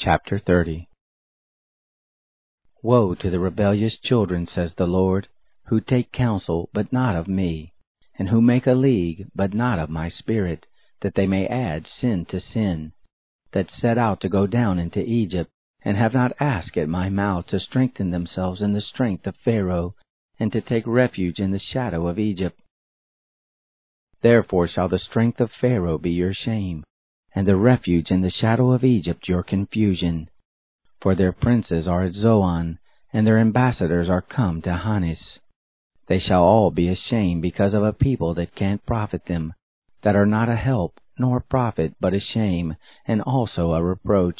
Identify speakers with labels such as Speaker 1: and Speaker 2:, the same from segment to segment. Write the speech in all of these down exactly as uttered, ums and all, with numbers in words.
Speaker 1: Chapter thirty. Woe to the rebellious children, says the Lord, who take counsel, but not of me, and who make a league, but not of my Spirit, that they may add sin to sin, that set out to go down into Egypt, and have not asked at my mouth to strengthen themselves in the strength of Pharaoh, and to take refuge in the shadow of Egypt. Therefore shall the strength of Pharaoh be your shame, and the refuge in the shadow of Egypt your confusion. For their princes are at Zoan, and their ambassadors are come to Hanes. They shall all be ashamed because of a people that can't profit them, that are not a help, nor profit, but a shame, and also a reproach.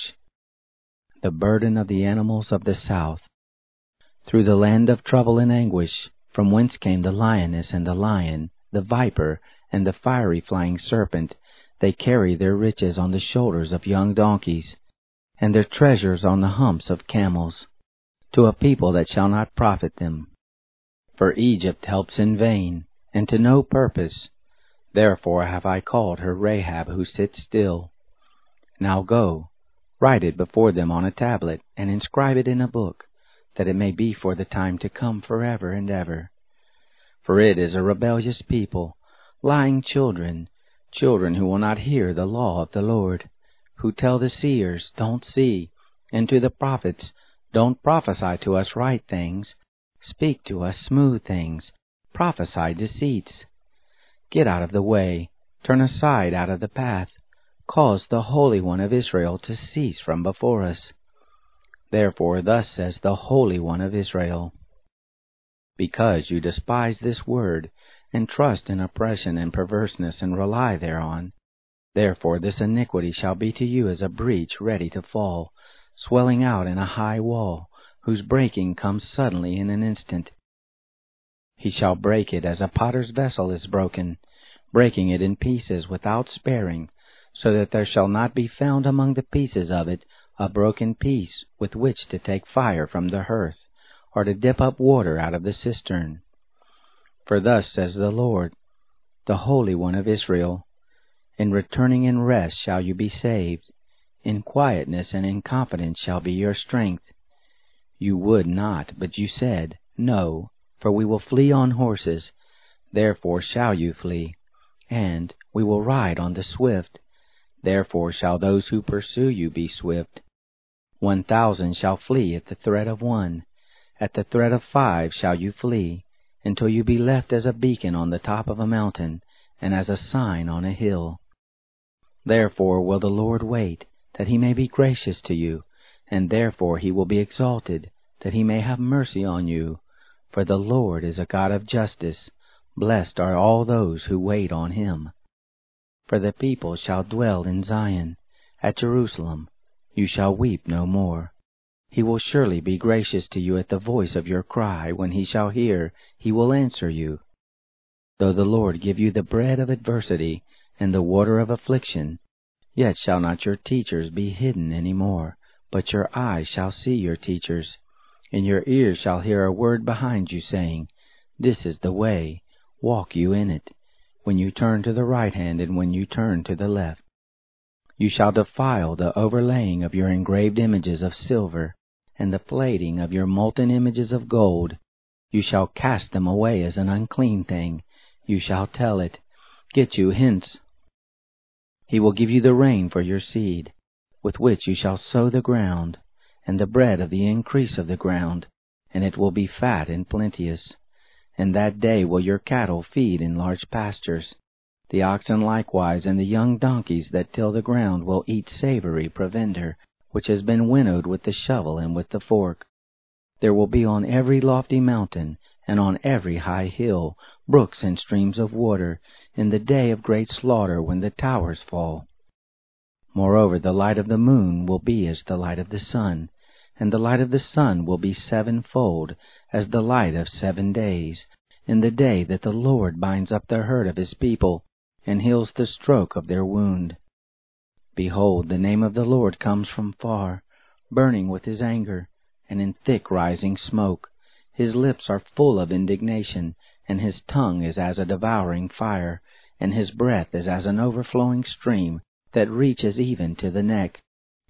Speaker 1: The burden of the animals of the south. Through the land of trouble and anguish, from whence came the lioness and the lion, the viper, and the fiery flying serpent, they carry their riches on the shoulders of young donkeys, and their treasures on the humps of camels, to a people that shall not profit them. For Egypt helps in vain, and to no purpose. Therefore have I called her Rahab, who sits still. Now go, write it before them on a tablet, and inscribe it in a book, that it may be for the time to come forever and ever. For it is a rebellious people, lying children, children who will not hear the law of the Lord, who tell the seers, don't see, and to the prophets, don't prophesy to us right things, speak to us smooth things, prophesy deceits. Get out of the way, turn aside out of the path, cause the Holy One of Israel to cease from before us. Therefore thus says the Holy One of Israel, because you despise this word, and trust in oppression and perverseness, and rely thereon, therefore this iniquity shall be to you as a breach ready to fall, swelling out in a high wall, whose breaking comes suddenly in an instant. He shall break it as a potter's vessel is broken, breaking it in pieces without sparing, so that there shall not be found among the pieces of it a broken piece with which to take fire from the hearth, or to dip up water out of the cistern. For thus says the Lord, the Holy One of Israel, in returning in rest shall you be saved, in quietness and in confidence shall be your strength. You would not, but you said, No, for we will flee on horses, therefore shall you flee, and we will ride on the swift, therefore shall those who pursue you be swift. One thousand shall flee at the threat of one, at the threat of five shall you flee, until you be left as a beacon on the top of a mountain, and as a sign on a hill. Therefore will the Lord wait, that he may be gracious to you, and therefore he will be exalted, that he may have mercy on you. For the Lord is a God of justice, blessed are all those who wait on him. For the people shall dwell in Zion, at Jerusalem, you shall weep no more. He will surely be gracious to you at the voice of your cry. When he shall hear, he will answer you. Though the Lord give you the bread of adversity and the water of affliction, yet shall not your teachers be hidden any more, but your eyes shall see your teachers, and your ears shall hear a word behind you saying, This is the way, walk you in it, when you turn to the right hand and when you turn to the left. You shall defile the overlaying of your engraved images of silver, and the plating of your molten images of gold. You shall cast them away as an unclean thing. You shall tell it, Get you hence. He will give you the rain for your seed, with which you shall sow the ground, and the bread of the increase of the ground, and it will be fat and plenteous. And that day will your cattle feed in large pastures. The oxen likewise and the young donkeys that till the ground will eat savory provender, which has been winnowed with the shovel and with the fork. There will be on every lofty mountain, and on every high hill, brooks and streams of water, in the day of great slaughter when the towers fall. Moreover, the light of the moon will be as the light of the sun, and the light of the sun will be sevenfold, as the light of seven days, in the day that the Lord binds up the hurt of his people, and heals the stroke of their wound. Behold, the name of the Lord comes from far, burning with his anger, and in thick rising smoke. His lips are full of indignation, and his tongue is as a devouring fire, and his breath is as an overflowing stream that reaches even to the neck.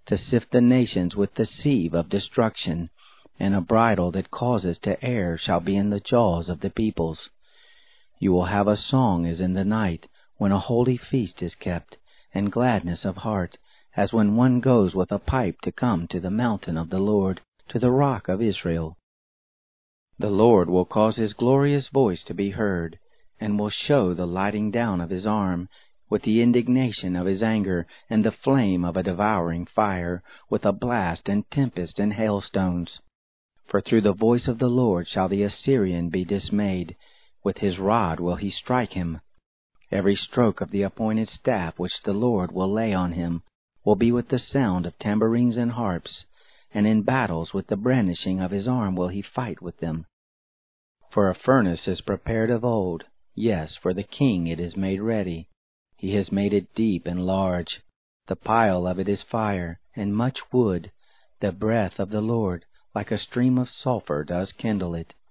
Speaker 1: to sift the nations with the sieve of destruction, and a bridle that causes to err shall be in the jaws of the peoples. You will have a song as in the night, when a holy feast is kept, and gladness of heart, as when one goes with a pipe to come to the mountain of the Lord, to the rock of Israel. The Lord will cause his glorious voice to be heard, and will show the lighting down of his arm, with the indignation of his anger, and the flame of a devouring fire, with a blast and tempest and hailstones. For through the voice of the Lord shall the Assyrian be dismayed, with his rod will he strike him. Every stroke of the appointed staff which the Lord will lay on him will be with the sound of tambourines and harps, and in battles with the brandishing of his arm will he fight with them. For a furnace is prepared of old, yes, for the king it is made ready. He has made it deep and large. The pile of it is fire, and much wood. The breath of the Lord, like a stream of sulphur, does kindle it.